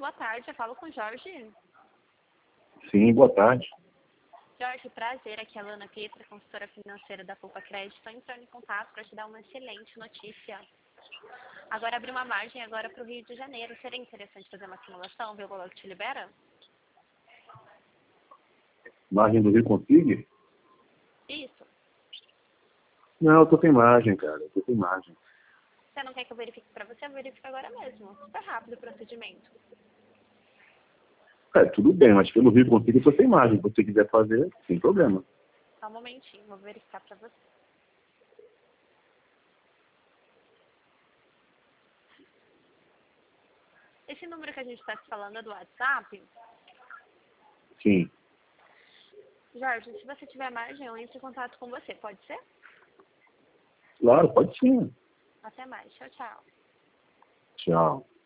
boa tarde. Eu falo com o Jorge. Sim, boa tarde. Jorge, prazer. Aqui é a Lana Pietra, consultora financeira da Poupa Crédito. Estou entrando em contato para te dar uma excelente notícia. Agora abri uma margem agora para o Rio de Janeiro. Seria interessante fazer uma simulação, ver o valor que te libera? Margem do Rio Config? Isso. Não, eu tô sem margem, cara. Eu tô sem margem. Você não quer que eu verifique para você? Eu verifico agora mesmo. Super rápido o procedimento. Tudo bem, mas pelo Rio Config eu tô sem margem. Se você quiser fazer, sem problema. Só um momentinho, vou verificar para você. Esse número que a gente está se falando é do WhatsApp? Sim. Jorge, se você tiver margem, eu entro em contato com você. Pode ser? Claro, pode sim. Até mais. Tchau, tchau. Tchau.